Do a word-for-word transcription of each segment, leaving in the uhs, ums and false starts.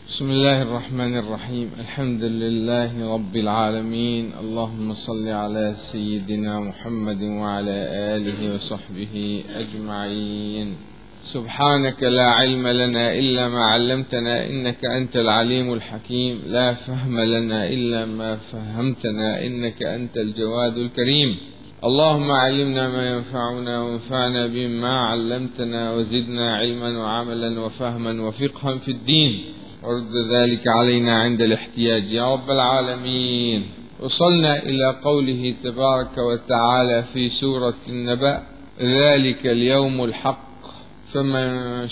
بسم الله الرحمن الرحيم. الحمد لله رب العالمين. اللهم صل على سيدنا محمد وعلى آله وصحبه أجمعين. سبحانك لا علم لنا إلا ما علمتنا إنك أنت العليم الحكيم. لا فهم لنا إلا ما فهمتنا إنك أنت الجواد الكريم. اللهم علمنا ما ينفعنا وانفعنا بما علمتنا وزدنا علما وعملا وفهما وفقها في الدين، ورد ذلك علينا عند الاحتياج يا رب العالمين. وصلنا إلى قوله تبارك وتعالى في سورة النبأ: ذلك اليوم الحق فمن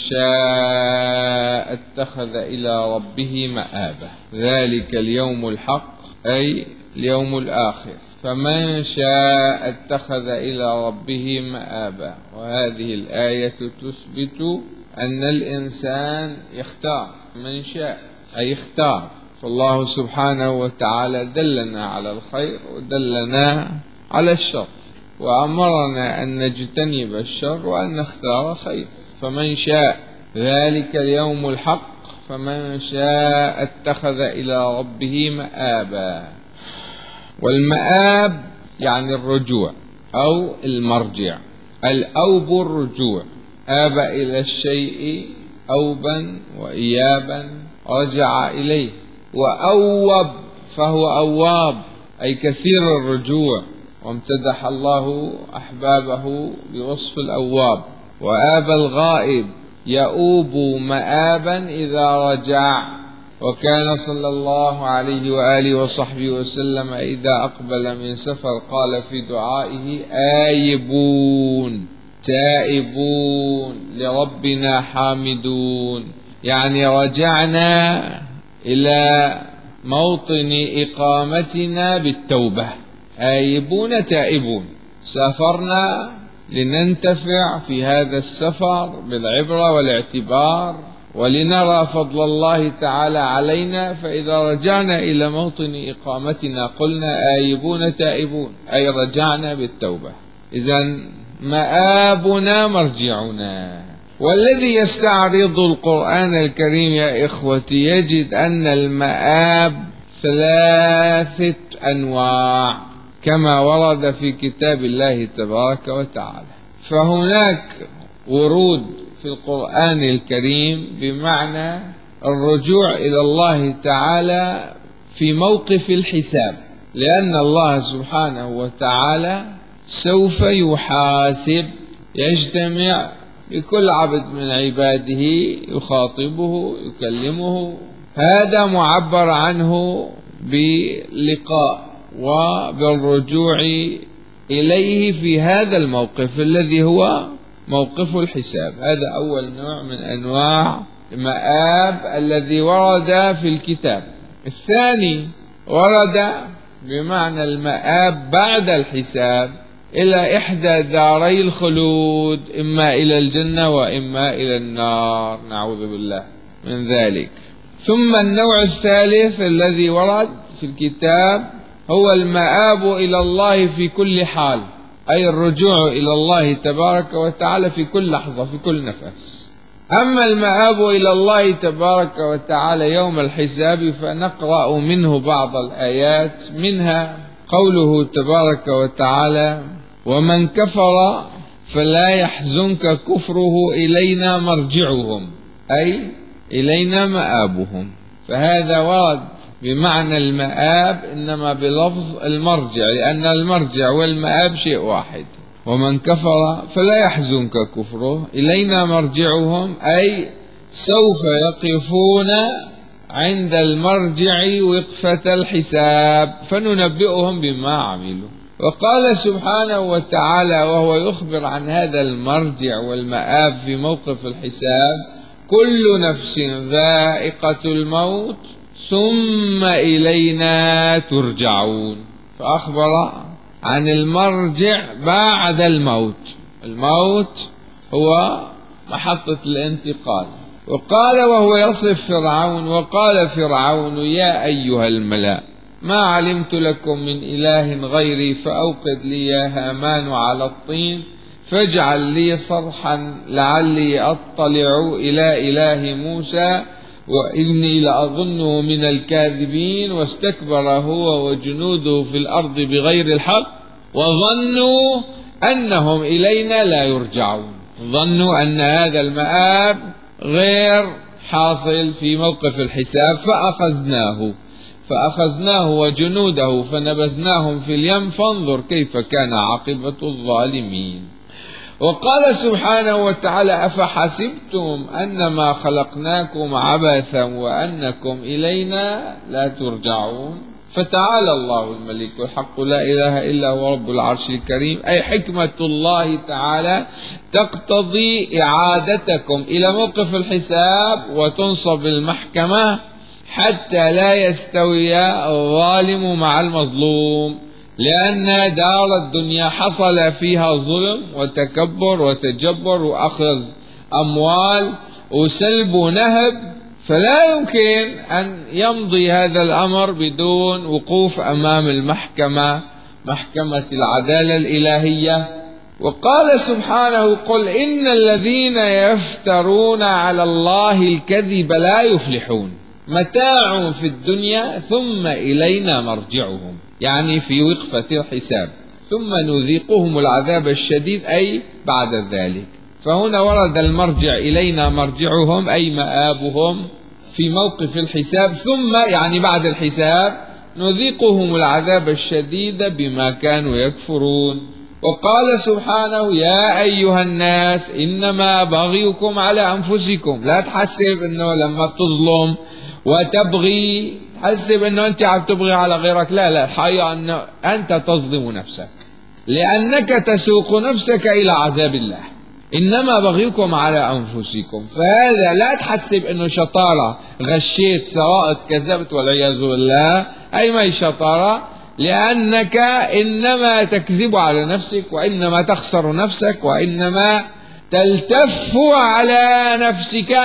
شاء اتخذ إلى ربه مآبا. ذلك اليوم الحق أي اليوم الآخر، فمن شاء اتخذ إلى ربه مآبا. وهذه الآية تثبت أن الإنسان يختار من شاء، أي يختار. فالله سبحانه وتعالى دلنا على الخير ودلنا على الشر، وأمرنا أن نجتنب الشر وأن نختار خير. فمن شاء، ذلك اليوم الحق، فمن شاء اتخذ إلى ربه مآبا. والمآب يعني الرجوع أو المرجع. الأوب الرجوع، آب إلى الشيء أوبا وإيابا، رجع إليه. وأوب فهو أواب، أي كثير الرجوع. وامتدح الله أحبابه بوصف الأواب. وآب الغائب، يؤوب مآبا إذا رجع. وكان صلى الله عليه وآله وصحبه وسلم إذا أقبل من سفر قال في دعائه: آيبون تائبون لربنا حامدون، يعني رجعنا إلى موطن إقامتنا بالتوبة. آيبون تائبون، سافرنا لننتفع في هذا السفر بالعبرة والاعتبار، ولنرى فضل الله تعالى علينا. فإذا رجعنا إلى موطن إقامتنا قلنا آيبون تائبون، أي رجعنا بالتوبة. إذن مآبنا مرجعنا. والذي يستعرض القرآن الكريم يا إخوتي يجد أن المآب ثلاثة أنواع كما ورد في كتاب الله تبارك وتعالى. فهناك ورود في القرآن الكريم بمعنى الرجوع إلى الله تعالى في موقف الحساب، لأن الله سبحانه وتعالى سوف يحاسب، يجتمع بكل عبد من عباده، يخاطبه يكلمه. هذا معبر عنه بلقاء وبالرجوع إليه في هذا الموقف الذي هو موقف الحساب. هذا أول نوع من أنواع مآب الذي ورد في الكتاب. الثاني ورد بمعنى المآب بعد الحساب إلى إحدى داري الخلود، إما إلى الجنة وإما إلى النار، نعوذ بالله من ذلك. ثم النوع الثالث الذي ورد في الكتاب هو المآب إلى الله في كل حال، أي الرجوع إلى الله تبارك وتعالى في كل لحظة في كل نفس. أما المآب إلى الله تبارك وتعالى يوم الحساب فنقرأ منه بعض الآيات، منها قوله تبارك وتعالى: ومن كفر فلا يحزنك كفره إلينا مرجعهم، أي إلينا مآبهم. فهذا ورد بمعنى المآب إنما بلفظ المرجع، لأن المرجع والمآب شيء واحد. ومن كفر فلا يحزنك كفره إلينا مرجعهم، أي سوف يقفون عند المرجع وقفة الحساب فننبئهم بما عملوا. وقال سبحانه وتعالى وهو يخبر عن هذا المرجع والمآب في موقف الحساب: كل نفس ذائقة الموت ثم إلينا ترجعون. فأخبر عن المرجع بعد الموت. الموت هو محطة الانتقال. وقال وهو يصف فرعون: وقال فرعون يا أيها الملأ ما علمت لكم من إله غيري فأوقد لي يا هامان على الطين فاجعل لي صرحا لعلي أطلع إلى إله موسى وإني لأظنه من الكاذبين واستكبر هو وجنوده في الأرض بغير الحق وظنوا أنهم إلينا لا يرجعون. ظنوا أن هذا المآب غير حاصل في موقف الحساب، فأخذناه فأخذناه وجنوده فنبذناهم في اليم فانظر كيف كان عاقبة الظالمين. وقال سبحانه وتعالى أفحسبتم أنما خلقناكم عبثا وأنكم إلينا لا ترجعون. فتعالى الله الملك الحق لا إله إلا هو رب العرش الكريم، أي حكمة الله تعالى تقتضي إعادتكم إلى موقف الحساب وتنصب المحكمة حتى لا يستوي الظالم مع المظلوم، لأن دار الدنيا حصل فيها ظلم وتكبر وتجبر وأخذ أموال وسلب ونهب، فلا يمكن أن يمضي هذا الأمر بدون وقوف أمام المحكمة، محكمة العدالة الإلهية. وقال سبحانه قل إن الذين يفترون على الله الكذب لا يفلحون، متاع في الدنيا ثم إلينا مرجعهم، يعني في وقفة الحساب، ثم نذيقهم العذاب الشديد أي بعد ذلك. فهنا ورد المرجع إلينا مرجعهم أي مآبهم في موقف الحساب، ثم يعني بعد الحساب نذيقهم العذاب الشديد بما كانوا يكفرون. وقال سبحانه يا أيها الناس إنما بغيكم على أنفسكم، لا تحسب أنه لما تظلم وتبغي تحسب أنه أنت عم تبغي على غيرك، لا لا، الحقيقة أنه أنت تظلم نفسك لأنك تسوق نفسك إلى عذاب الله. إنما بغيكم على أنفسكم، فهذا لا تحسب أنه شطارة، غشيت سرقت كذبت والعياذ بالله، أي ما هي شطارة، لأنك إنما تكذب على نفسك وإنما تخسر نفسك وإنما تلتف على نفسك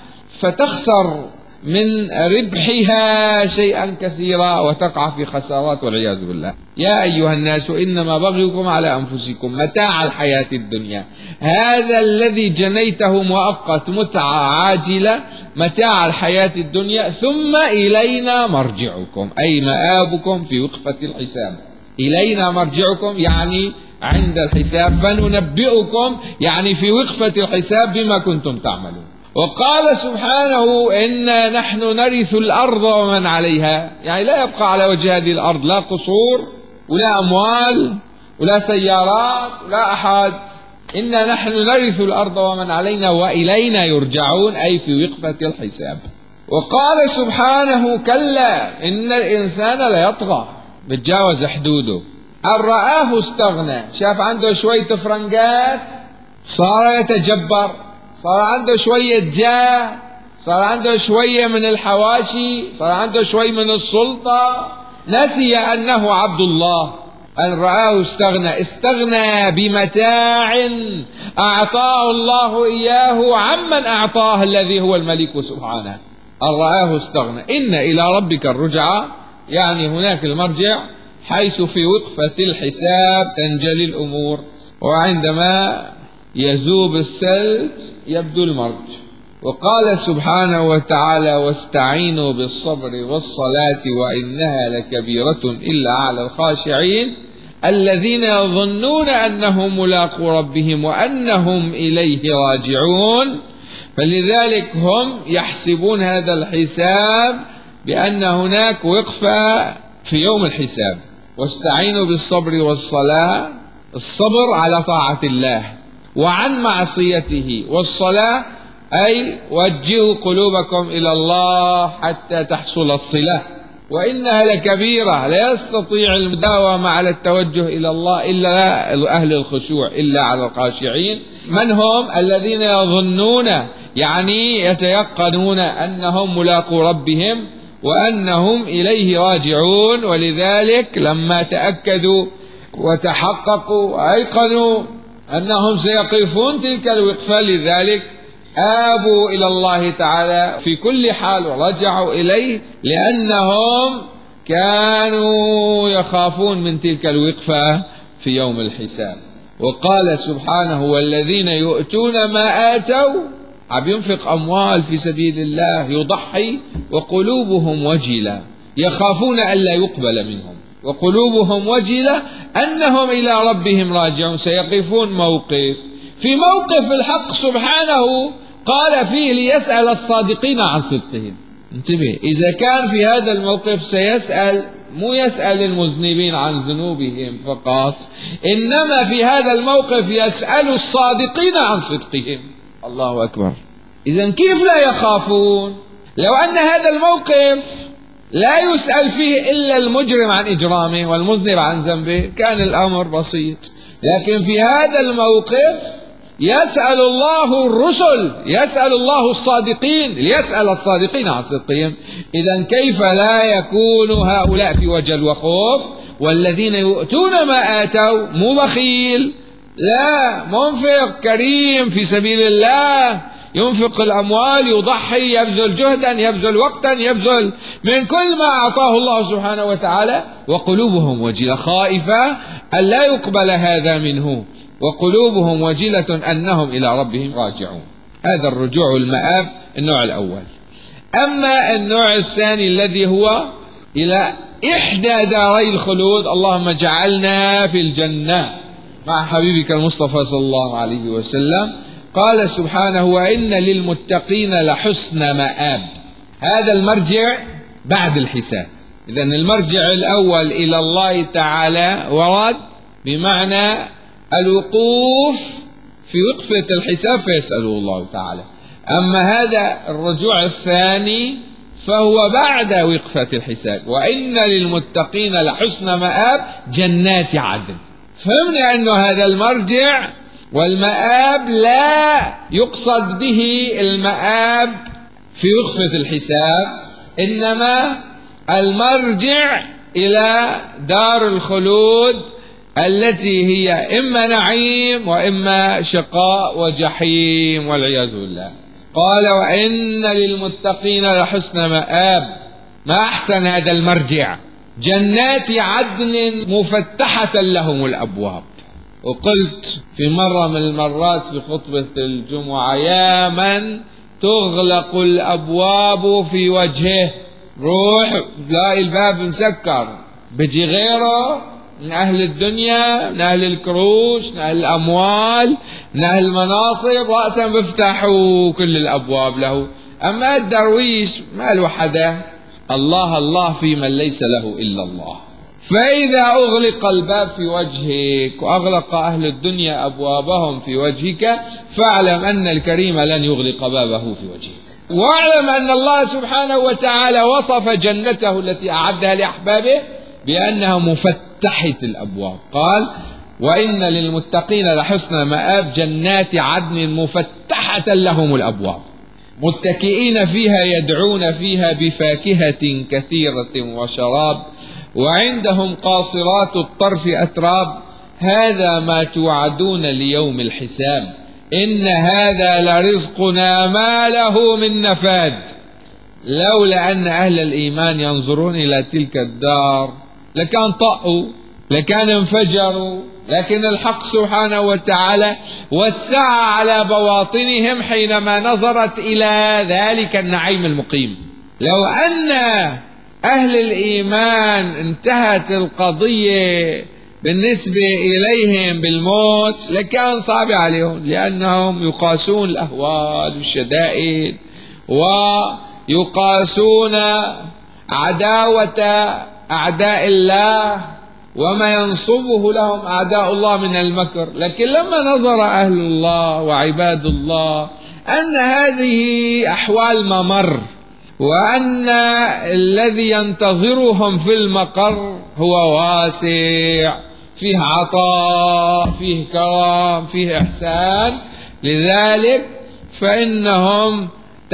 فتخسر من ربحها شيئا كثيرا وتقع في خسارات والعياذ بالله. يا أيها الناس إنما بغيكم على أنفسكم متاع الحياة الدنيا، هذا الذي جنيته مؤقت متعة عاجلة متاع الحياة الدنيا، ثم إلينا مرجعكم أي مآبكم في وقفة الحساب. إلينا مرجعكم يعني عند الحساب، فننبئكم يعني في وقفة الحساب بما كنتم تعملون. وقال سبحانه إنا نحن نرث الأرض ومن عليها، يعني لا يبقى على وجه هذه الأرض لا قصور ولا أموال ولا سيارات ولا أحد، إنا نحن نرث الأرض ومن علينا وإلينا يرجعون أي في وقفة الحساب. وقال سبحانه كلا إن الإنسان ليطغى، بتجاوز حدوده، أن رآه استغنى، شاف عنده شوية فرنجات صار يتجبر، صار عنده شوية جاه، صار عنده شوية من الحواشي، صار عنده شوية من السلطة، نسي أنه عبد الله. أن رآه استغنى، استغنى بمتاع أعطاه الله إياه عمن أعطاه الذي هو الملك سبحانه. أن رآه استغنى، إن إلى ربك الرجعة، يعني هناك المرجع حيث في وقفة الحساب تنجلي الأمور، وعندما يذوب الثلج يبدو المرج. وقال سبحانه وتعالى واستعينوا بالصبر والصلاة وإنها لكبيرة إلا على الخاشعين الذين يظنون أنهم ملاقو ربهم وأنهم إليه راجعون. فلذلك هم يحسبون هذا الحساب بأن هناك وقفة في يوم الحساب. واستعينوا بالصبر والصلاة، الصبر على طاعة الله وعن معصيته، والصلاة أي وجهوا قلوبكم إلى الله حتى تحصل الصلة، وإنها لكبيرة لا يستطيع المداومة على التوجه إلى الله إلا أهل الخشوع، إلا على الخاشعين. من هم؟ الذين يظنون يعني يتيقنون أنهم ملاقو ربهم وأنهم إليه راجعون، ولذلك لما تأكدوا وتحققوا وأيقنوا أنهم سيقفون تلك الوقفة لذلك آبوا إلى الله تعالى في كل حال ورجعوا إليه، لأنهم كانوا يخافون من تلك الوقفة في يوم الحساب. وقال سبحانه والذين يؤتون ما آتوا عم ينفق أموال في سبيل الله، يضحي، وقلوبهم وجلة يخافون ألا يقبل منهم، وقلوبهم وجلة أنهم إلى ربهم راجعون. سيقفون موقف، في موقف الحق سبحانه قال فيه ليسأل الصادقين عن صدقهم. انتبه، إذا كان في هذا الموقف سيسأل، مو يسأل المذنبين عن ذنوبهم فقط، إنما في هذا الموقف يسأل الصادقين عن صدقهم. الله أكبر. إذن كيف لا يخافون؟ لو أن هذا الموقف لا يسأل فيه إلا المجرم عن إجرامه والمذنب عن ذنبه كان الأمر بسيط، لكن في هذا الموقف يسأل الله الرسل، يسأل الله الصادقين، ليسأل الصادقين عن صدقهم. إذن كيف لا يكون هؤلاء في وجل وخوف؟ والذين يؤتون ما آتوا، مو بخيل، لا، منفق كريم في سبيل الله، ينفق الأموال، يضحي، يبذل جهدا، يبذل وقتا، يبذل من كل ما أعطاه الله سبحانه وتعالى، وقلوبهم وجلة، خائفة أن لا يقبل هذا منه، وقلوبهم وجلة أنهم إلى ربهم راجعون. هذا الرجوع المآب النوع الأول. أما النوع الثاني الذي هو إلى إحدى داري الخلود، اللهم اجعلنا في الجنة مع حبيبك المصطفى صلى الله عليه وسلم. قال سبحانه: وإن للمتقين لحسن مآب. هذا المرجع بعد الحساب. إذن المرجع الأول إلى الله تعالى ورد بمعنى الوقوف في وقفة الحساب فيسأله الله تعالى. أما هذا الرجوع الثاني فهو بعد وقفة الحساب. وإن للمتقين لحسن مآب جنات عدن. فهمنا أنه هذا المرجع والمآب لا يقصد به المآب في وقفة الحساب، إنما المرجع إلى دار الخلود التي هي إما نعيم وإما شقاء وجحيم والعياذ بالله. قال: وإن للمتقين لحسن مآب. ما أحسن هذا المرجع، جنات عدن مفتحة لهم الأبواب. وقلت في مرة من المرات في خطبة الجمعة: يا من تغلق الأبواب في وجهه، روح لاقي الباب مسكر، بيجي غيره من أهل الدنيا، من أهل الكروش، من أهل الأموال، من أهل المناصب، رأسا بيفتحوا كل الأبواب له. أما الدرويش ما له حدا، الله الله في من ليس له إلا الله. فإذا أغلق الباب في وجهك وأغلق أهل الدنيا أبوابهم في وجهك، فاعلم أن الكريم لن يغلق بابه في وجهك. واعلم أن الله سبحانه وتعالى وصف جنته التي أعدها لأحبابه بأنها مفتحة الأبواب. قال: وإن للمتقين لحسن مآب جنات عدن مفتحة لهم الأبواب متكئين فيها يدعون فيها بفاكهة كثيرة وشراب وعندهم قاصرات الطرف أتراب هذا ما توعدون ليوم الحساب إن هذا لرزقنا ما له من نفاد. لولا أن أهل الإيمان ينظرون إلى تلك الدار لكان طأوا، لكان انفجروا، لكن الحق سبحانه وتعالى وسع على بواطنهم حينما نظرت إلى ذلك النعيم المقيم. لو أن أهل الإيمان انتهت القضية بالنسبة إليهم بالموت لكان صعب عليهم، لأنهم يقاسون الأهوال والشدائد ويقاسون عداوة أعداء الله وما ينصبه لهم أعداء الله من المكر. لكن لما نظر أهل الله وعباد الله أن هذه أحوال ممر، وأن الذي ينتظرهم في المقر هو واسع، فيه عطاء، فيه كرم، فيه إحسان، لذلك فإنهم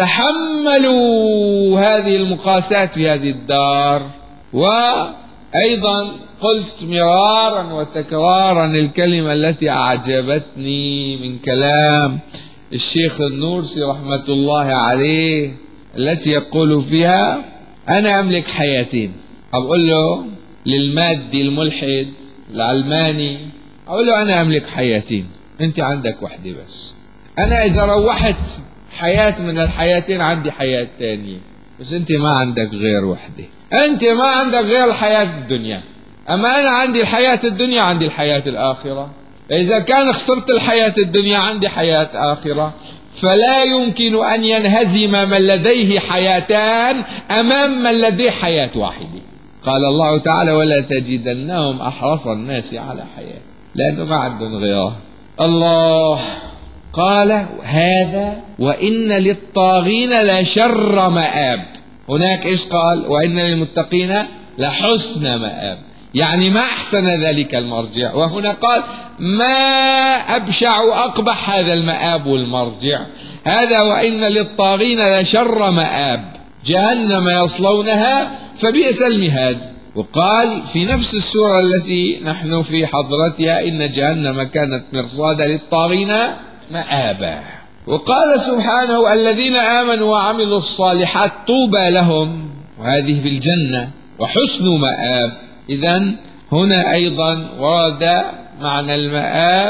تحملوا هذه المقاسات في هذه الدار. وأيضا قلت مرارا وتكرارا الكلمة التي أعجبتني من كلام الشيخ النورسي رحمة الله عليه، التي يقول فيها: أنا أملك حياتين. أقول له للمادي الملحد العلماني، أقول له أنا أملك حياتين، أنت عندك وحدة بس. أنا إذا روحت حياة من الحياتين، عندي حياة تانية، بس أنت ما عندك غير وحدة، أنت ما عندك غير الحياة الدنيا، أما أنا عندي الحياة الدنيا، عندي الحياة الآخرة. إذا كان خسرت الحياة الدنيا عندي حياة آخرة، فلا يمكن أن ينهزم من لديه حياتان أمام من لديه حياة واحدة. قال الله تعالى: ولا تجدنهم أحرص الناس على حياة، لأنه ما عندهم غيره. الله قال: هذا وإن للطاغين لشر مآب. هناك إيش قال؟ وإن للمتقين لحسن مآب، يعني ما أحسن ذلك المرجع. وهنا قال: ما أبشع وأقبح هذا المآب والمرجع. هذا وإن للطاغين لشر مآب، جهنم يصلونها فبئس المهاد. وقال في نفس السورة التي نحن في حضرتها: إن جهنم كانت مرصادا للطاغين مآبا. وقال سبحانه: الذين آمنوا وعملوا الصالحات طوبى لهم، وهذه في الجنة، وحسن مآب. إذن هنا أيضا ورد معنى المآب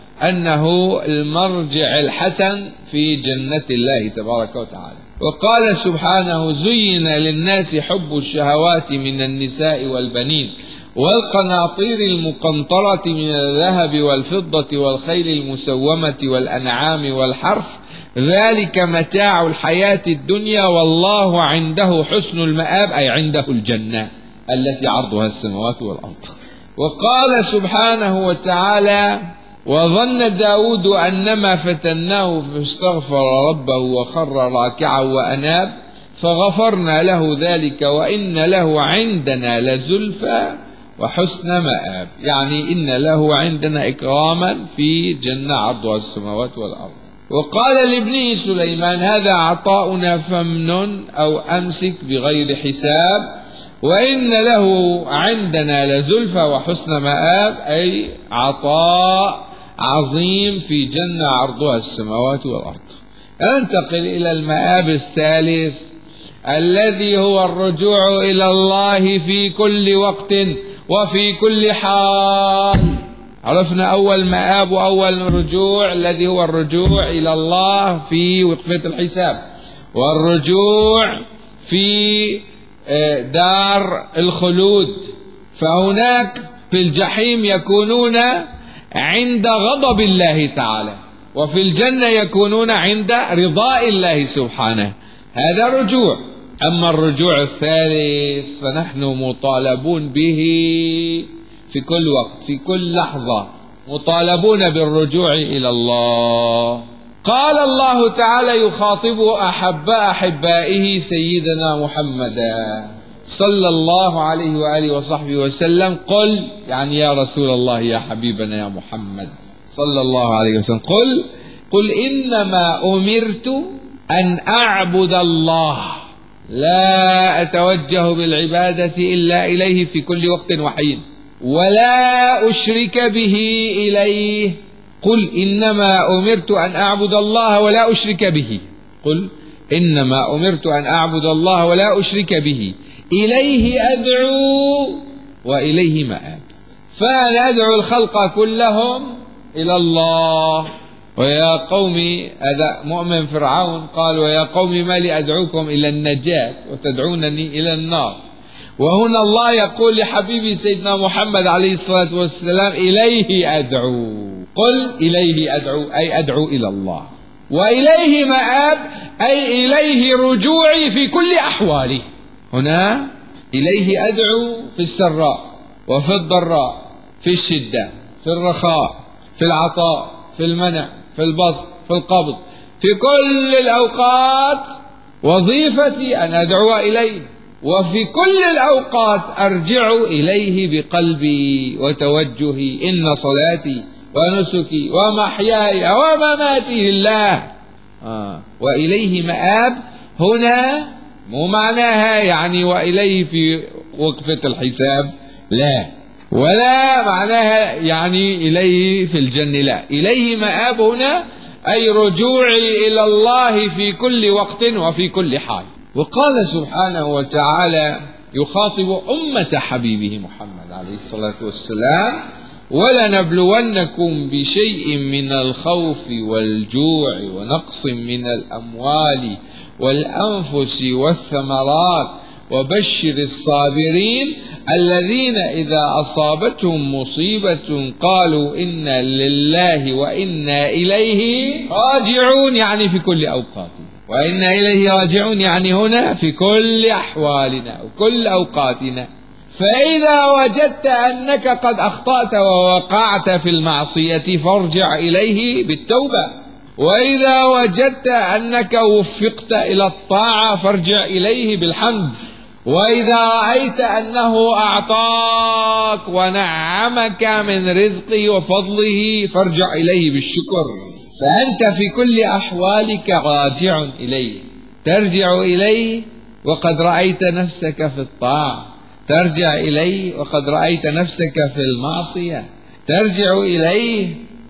أنه المرجع الحسن في جنة الله تبارك وتعالى. وقال سبحانه: زين للناس حب الشهوات من النساء والبنين والقناطير المقنطرة من الذهب والفضة والخيل المسومة والأنعام والحرث، ذلك متاع الحياة الدنيا والله عنده حسن المآب، أي عنده الجنة التي عرضها السماوات والأرض. وقال سبحانه وتعالى: وظن داود أنما فتناه فاستغفر ربه وخر راكعا وأناب فغفرنا له ذلك وإن له عندنا لزلفى وحسن مآب، يعني إن له عندنا إكراما في جنة عرضها السماوات والأرض. وقال لابنه سليمان: هذا عطاؤنا فامنن أو أمسك بغير حساب وإن له عندنا لزلفى وحسن مآب، أي عطاء عظيم في جنة عرضها السماوات والأرض. انتقل إلى المآب الثالث الذي هو الرجوع إلى الله في كل وقت وفي كل حال. عرفنا أول مآب وأول رجوع الذي هو الرجوع إلى الله في وقفة الحساب، والرجوع في دار الخلود. فهناك في الجحيم يكونون عند غضب الله تعالى، وفي الجنة يكونون عند رضاء الله سبحانه. هذا رجوع. أما الرجوع الثالث فنحن مطالبون به في كل وقت، في كل لحظة مطالبون بالرجوع إلى الله. قال الله تعالى يخاطب أحب أحبائه سيدنا محمدا صلى الله عليه وآله وصحبه وسلم: قل، يعني يا رسول الله، يا حبيبنا يا محمد صلى الله عليه وسلم، قل قل إنما أمرت أن أعبد الله لا أتوجه بالعبادة إلا إليه في كل وقت وحين ولا أشرك به إليه. قل إنما أمرت أن أعبد الله ولا أشرك به. قل إنما أمرت أن أعبد الله ولا أشرك به، إليه أدعو وإليه مآب. فأنا أدعو الخلق كلهم إلى الله. ويا قوم، هذا مؤمن فرعون قال: ويا قوم ما لي أدعوكم إلى النجاة وتدعونني إلى النار. وهنا الله يقول لحبيبي سيدنا محمد عليه الصلاة والسلام: إليه أدعو. قل إليه أدعو، أي أدعو إلى الله، وإليه مآب، أي إليه رجوعي في كل أحوالي. هنا إليه أدعو في السراء وفي الضراء، في الشدة، في الرخاء، في العطاء، في المنع، في البسط، في القبض، في كل الأوقات وظيفتي أن أدعو إليه، وفي كل الأوقات أرجع إليه بقلبي وتوجهي. إن صلاتي ونسكي ومحياي ومماتي لله. آه. وإليه مآب هنا مو معناها يعني وإليه في وقفة الحساب، لا، ولا معناها يعني إليه في الجنة، لا. إليه مآب هنا أي رجوعي إلى الله في كل وقت وفي كل حال. وقال سبحانه وتعالى يخاطب أمة حبيبه محمد عليه الصلاة والسلام: ولنبلونكم بشيء من الخوف والجوع ونقص من الأموال والأنفس والثمرات وبشر الصابرين الذين إذا أصابتهم مصيبة قالوا إنا لله وإنا إليه راجعون، يعني في كل أوقاتنا، وإنا إليه راجعون يعني هنا في كل أحوالنا وكل أوقاتنا. فإذا وجدت أنك قد أخطأت ووقعت في المعصية فارجع إليه بالتوبة، وإذا وجدت أنك وفقت إلى الطاعة فارجع إليه بالحمد، وإذا رأيت أنه أعطاك ونعمك من رزقه وفضله فارجع إليه بالشكر. فأنت في كل أحوالك راجع إليه، ترجع إليه وقد رأيت نفسك في الطاعة، ترجع إليه وقد رأيت نفسك في المعصية، ترجع إليه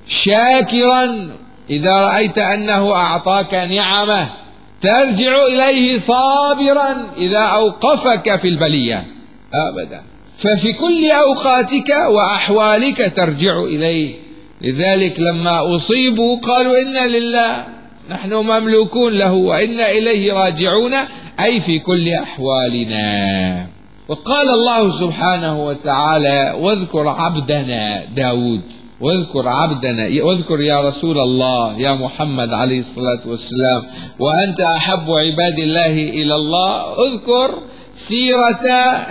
شاكرا إذا رأيت أنه أعطاك نعمة، ترجع إليه صابرا إذا أوقفك في البلية أبدا. ففي كل أوقاتك وأحوالك ترجع إليه. لذلك لما أصيبوا قالوا إنا لله، نحن مملوكون له وإنا إليه راجعون، أي في كل أحوالنا. وقال الله سبحانه وتعالى واذكر عبدنا داود، واذكر عبدنا، واذكر يا رسول الله يا محمد عليه الصلاة والسلام، وأنت أحب عباد الله إلى الله، اذكر سيرة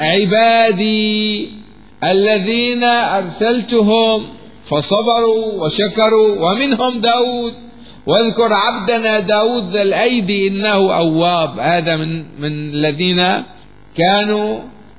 عبادي الذين أرسلتهم فصبروا وشكروا ومنهم داود. واذكر عبدنا داود ذا الأيدي إنه أواب، هذا من, من الذين كانوا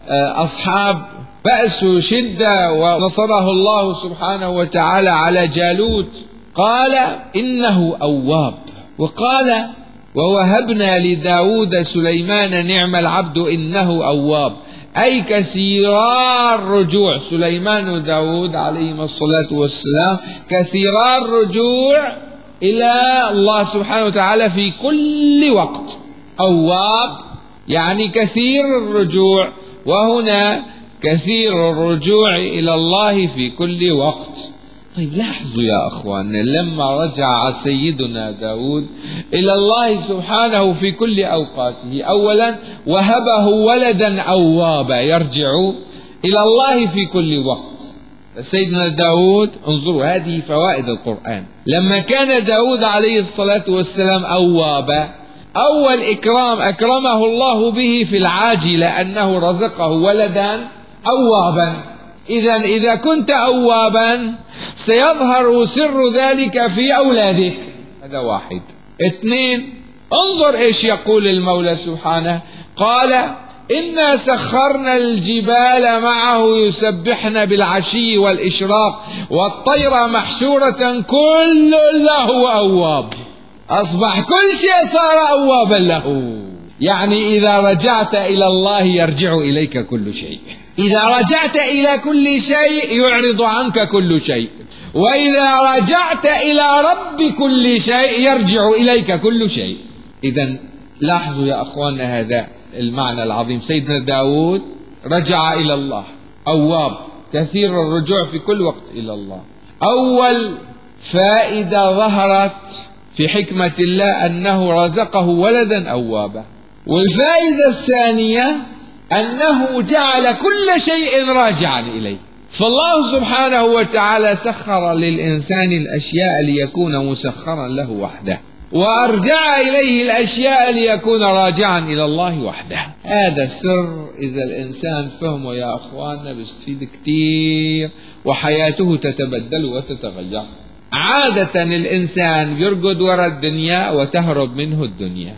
أصحاب بأس وشدة ونصره الله سبحانه وتعالى على جالوت. قال إنه أواب، وقال ووهبنا لداود سليمان نعم العبد إنه أواب، أي كثيرا الرجوع. سليمان وداود عليهما الصلاة والسلام كثيرا الرجوع إلى الله سبحانه وتعالى في كل وقت. أواب يعني كثير الرجوع، وهنا كثير الرجوع إلى الله في كل وقت. طيب لاحظوا يا أخوان، لما رجع سيدنا داود إلى الله سبحانه في كل أوقاته، أولا وهبه ولدا أوابا يرجع إلى الله في كل وقت. سيدنا داود، انظروا هذه فوائد القرآن، لما كان داود عليه الصلاة والسلام أوابا، أول إكرام أكرمه الله به في العاجلة أنه رزقه ولدا أوابا. إذن إذا كنت أوابا سيظهر سر ذلك في أولادك، هذا واحد. اثنين، انظر إيش يقول المولى سبحانه، قال إنا سخرنا الجبال معه يسبحن بالعشي والإشراق والطير محشورة كل له أواب. أصبح كل شيء صار أوابا له، يعني إذا رجعت إلى الله يرجع إليك كل شيء، إذا رجعت إلى كل شيء يعرض عنك كل شيء، وإذا رجعت إلى رب كل شيء يرجع إليك كل شيء. إذن لاحظوا يا أخواننا هذا المعنى العظيم. سيدنا داود رجع إلى الله أواب، كثير الرجوع في كل وقت إلى الله. أول فائدة ظهرت في حكمة الله أنه رزقه ولدا أوابا. والفائدة الثانية أنه جعل كل شيء راجعا إليه. فالله سبحانه وتعالى سخر للإنسان الأشياء ليكون مسخرا له وحده، وأرجع إليه الأشياء ليكون راجعا إلى الله وحده. هذا السر إذا الإنسان فهمه يا أخواننا بيستفيد كتير، وحياته تتبدل وتتغير. عادة الإنسان يركض وراء الدنيا وتهرب منه الدنيا،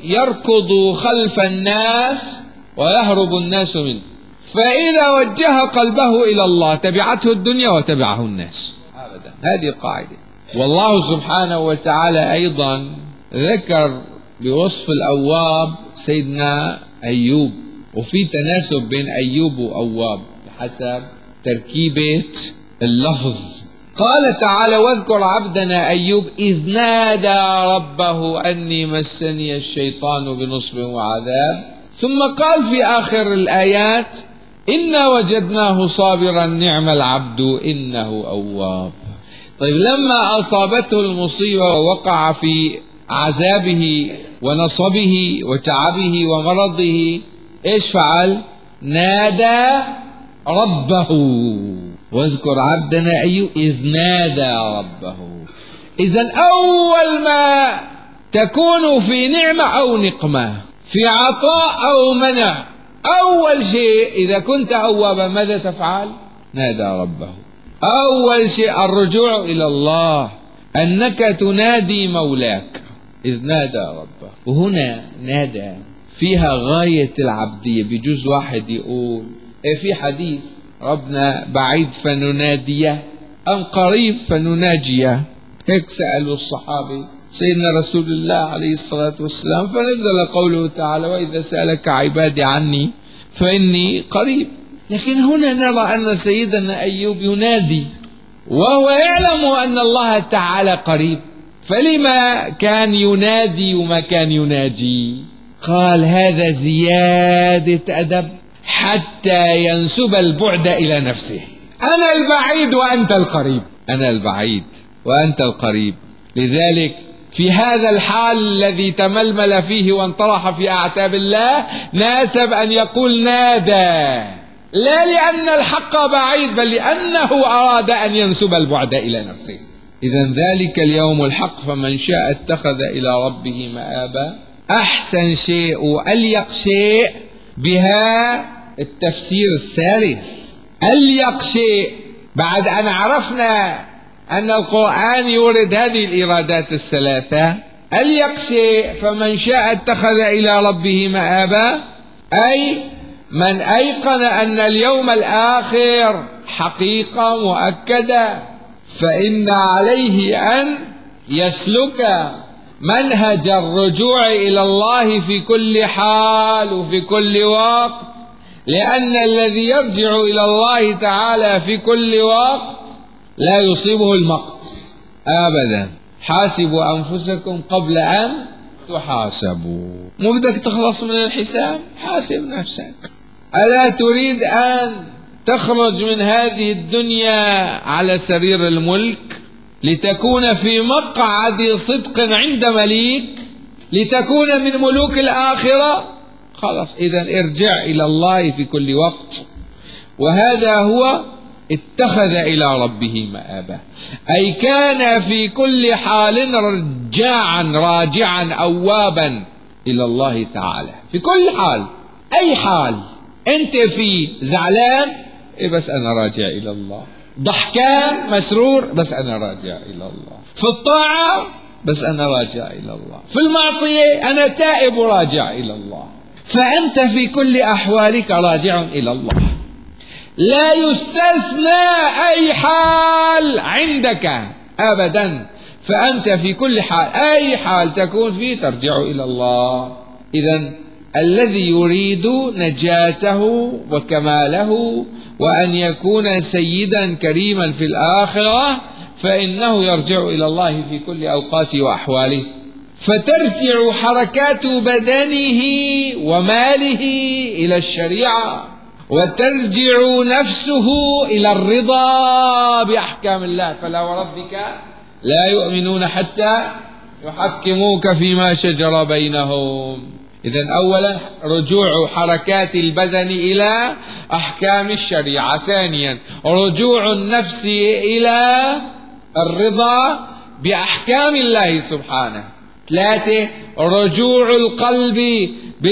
يركض خلف الناس ويهرب الناس منه، فإذا وجه قلبه إلى الله تبعته الدنيا وتبعه الناس أبدا. هذه قاعدة. والله سبحانه وتعالى أيضا ذكر بوصف الأواب سيدنا أيوب، وفي تناسب بين أيوب وأواب بحسب تركيبة اللفظ. قال تعالى واذكر عبدنا أيوب إذ نادى ربه أني مسني الشيطان بنصب وعذاب. ثم قال في آخر الآيات إنا وجدناه صابرا نعم العبد إنه أواب. طيب لما أصابته المصيبة ووقع في عذابه ونصبه وتعبه ومرضه إيش فعل؟ نادى ربه. واذكر عبدنا أيوب إذ نادى ربه. إذن أول ما تكون في نعمة أو نقمة، في عطاء أو منع، أول شيء إذا كنت أوابا ماذا تفعل؟ نادى ربه. أول شيء الرجوع إلى الله، أنك تنادي مولاك إذ نادى ربه. وهنا نادى فيها غاية العبدية. بجزء واحد يقول إيه في حديث ربنا بعيد فنناديه أم قريب فنناجيه. هيك سألوا الصحابي سيدنا رسول الله عليه الصلاة والسلام، فنزل قوله تعالى وإذا سألك عبادي عني فإني قريب. لكن هنا نرى أن سيدنا أيوب ينادي وهو يعلم أن الله تعالى قريب، فلما كان ينادي وما كان يناجي؟ قال هذا زيادة أدب حتى ينسب البعد إلى نفسه. أنا البعيد وأنت القريب، أنا البعيد وأنت القريب. لذلك في هذا الحال الذي تململ فيه وانطرح في أعتاب الله ناسب أن يقول نادى، لا لأن الحق بعيد بل لأنه أراد أن ينسب البعد إلى نفسه. إذن ذلك اليوم الحق فمن شاء اتخذ إلى ربه مآبا. أحسن شيء وأليق شيء بها التفسير الثالث. أليق شيء بعد أن عرفنا أن القرآن يورد هذه الإرادات الثلاثة، أليق شيء فمن شاء اتخذ إلى ربه مآبا، أي من أيقن أن اليوم الآخر حقيقة مؤكدة فإن عليه أن يسلك منهج الرجوع إلى الله في كل حال وفي كل وقت، لأن الذي يرجع إلى الله تعالى في كل وقت لا يصيبه المقت أبدا. حاسبوا أنفسكم قبل أن تحاسبوا. مو بدك تخلص من الحساب؟ حاسب نفسك. ألا تريد أن تخرج من هذه الدنيا على سرير الملك لتكون في مقعد صدق عند مليك، لتكون من ملوك الآخرة؟ خلاص إذن ارجع إلى الله في كل وقت. وهذا هو اتخذ إلى ربه مآبا، أي كان في كل حال رجاعا راجعا أوابا إلى الله تعالى في كل حال. أي حال أنت في زعلان إيه بس أنا راجع إلى الله، ضحكان مسرور بس أنا راجع إلى الله، في الطاعة بس أنا راجع إلى الله، في المعصية أنا تائب وراجع إلى الله. فأنت في كل أحوالك راجع إلى الله، لا يستثنى أي حال عندك أبدا. فأنت في كل حال أي حال تكون فيه ترجع إلى الله. إذن الذي يريد نجاته وكماله وأن يكون سيدا كريما في الآخرة فإنه يرجع إلى الله في كل أوقاته وأحواله، فترجع حركات بدنه وماله إلى الشريعة، وترجع نفسه إلى الرضا بأحكام الله. فلا وربك لا يؤمنون حتى يحكموك فيما شجر بينهم. إذن أولا رجوع حركات البدن إلى أحكام الشريعة. ثانيا رجوع النفس إلى الرضا بأحكام الله سبحانه. ثلاثة رجوع القلب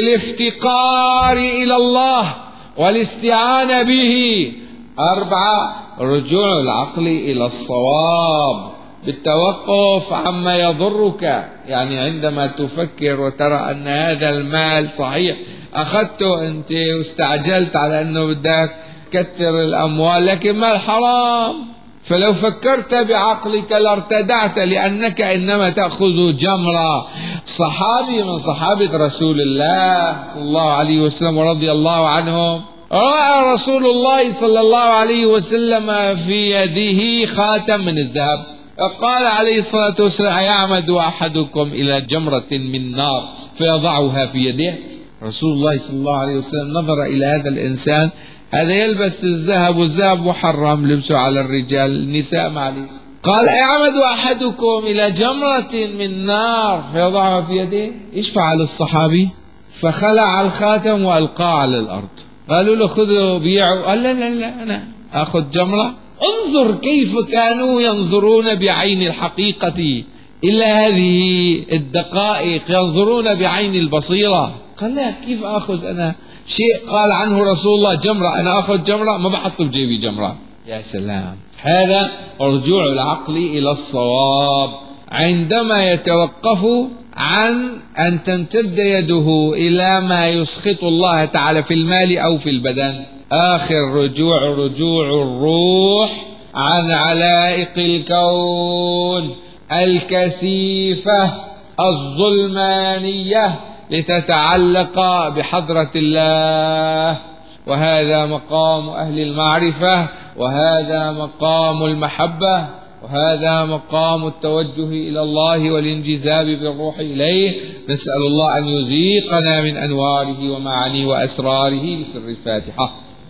بالافتقار إلى الله والاستعانة به. أربعة رجوع العقل إلى الصواب بالتوقف عما يضرك، يعني عندما تفكر وترى أن هذا المال صحيح أخذته أنت واستعجلت على أنه بدك تكثر الأموال لكن مال حرام، فلو فكرت بعقلك لارتدعت لأنك إنما تأخذ جمرة. صحابي من صحابة رسول الله صلى الله عليه وسلم ورضي الله عنهم رأى رسول الله صلى الله عليه وسلم في يده خاتم من الذهب، قال عليه الصلاة والسلام أيعمد أحدكم إلى جمرة من نار فيضعها في يده؟ رسول الله صلى الله عليه وسلم نظر إلى هذا الإنسان هذا يلبس الذهب والذهب محرم لبسه على الرجال، النساء معلش. قال يعمد أحدكم إلى جمرة من نار فيضعها في يده. إيش فعل الصحابي؟ فخلع الخاتم وألقاه على الأرض. قالوا له خذوا بيعوا، قال لا لا لا أنا أخذ جمرة. انظر كيف كانوا ينظرون بعين الحقيقة إلى هذه الدقائق، ينظرون بعين البصيرة. قال لا كيف أخذ أنا شيء قال عنه رسول الله جمرة، أنا أخذ جمرة ما بحط بجيبي جمرة. يا سلام، هذا رجوع العقل إلى الصواب عندما يتوقف عن أن تمتد يده إلى ما يسخط الله تعالى في المال أو في البدن. آخر رجوع رجوع الروح عن علائق الكون الكثيفة الظلمانية لتتعلق بحضرة الله. وهذا مقام أهل المعرفة، وهذا مقام المحبة، وهذا مقام التوجه إلى الله والانجذاب بالروح إليه. نسأل الله أن يذيقنا من أنواره ومعانيه وأسراره بسر الفاتحة.